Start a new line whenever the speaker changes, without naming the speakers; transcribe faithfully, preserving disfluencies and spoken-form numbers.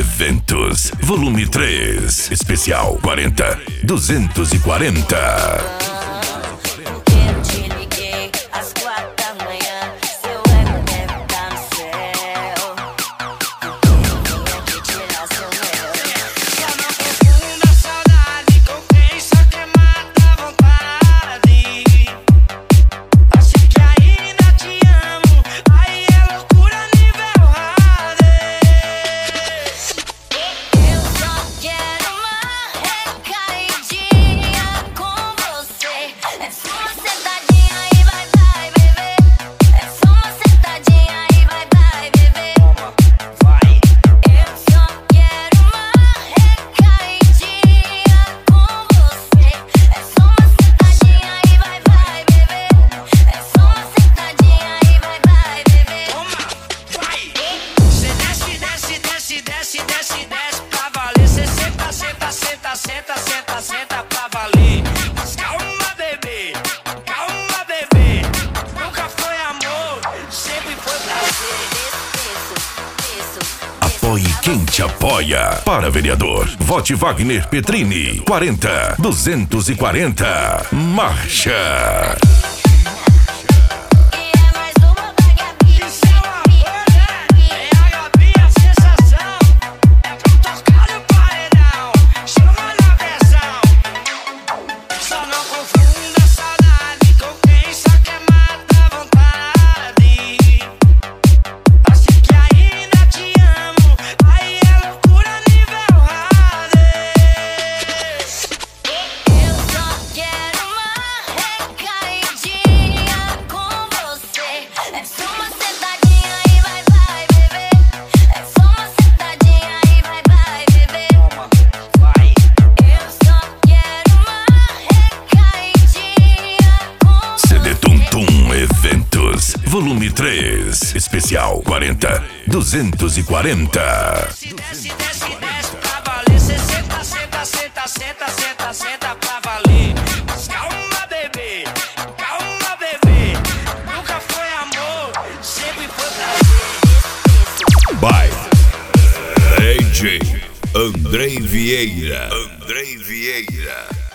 Eventos, volume três, especial quarenta, duzentos e quarenta.
Eu te liguei às quatro da manhã, seu ego deve estar no céu. Eu vim aqui tirar seu mel.
Só não confunda saudade com quem só quer matar a vontade. Acho que ainda te amo, aí é loucura nível hard.
Eu só quero uma recaidinha com você. É só uma sentadinha e vai, vai, bebê. É só uma sentadinha e vai, vai, bebê.
Vai.
Eu só quero uma recaidinha com você. É só uma sentadinha e vai, vai, bebê. É só uma sentadinha e vai, vai, bebê.
Toma, vai. Cê desce, desce, desce, desce, desce, desce pra valer. Cê senta, senta, senta, senta, senta, senta pra valer. Mas calma, bebê, calma, bebê. Nunca foi amor, sempre foi prazer.
Isso, isso.
Apoie quem te apoia. Para vereador, vote Wagner Petrini. quarenta, duzentos e quarenta. Marcha!
E é mais uma da Gabi.
Isso é uma bolha, é a Gabi a sensação. É pro tocar no paredão, chama na versão. Só não confunda saudade com quem só quer matar a vontade. Acho que ainda te amo, aí é loucura nível hard.
Eu só quero uma recaidinha com você. É só uma sentadinha e vai, vai, bebê. É só uma sentadinha e vai, vai, bebê.
Toma, vai.
Eu só quero uma recaidinha com
C D Tum Tum Eventos, volume três, especial quarenta, duzentos e quarenta.
Desce, desce, desce, desce pra valer. Cê senta, senta, senta, senta, senta, senta pra valer. Mas calma, bebê, calma, bebê. Nunca foi amor, sempre foi prazer.
By D J Andrei Vieira. Andrei Vieira.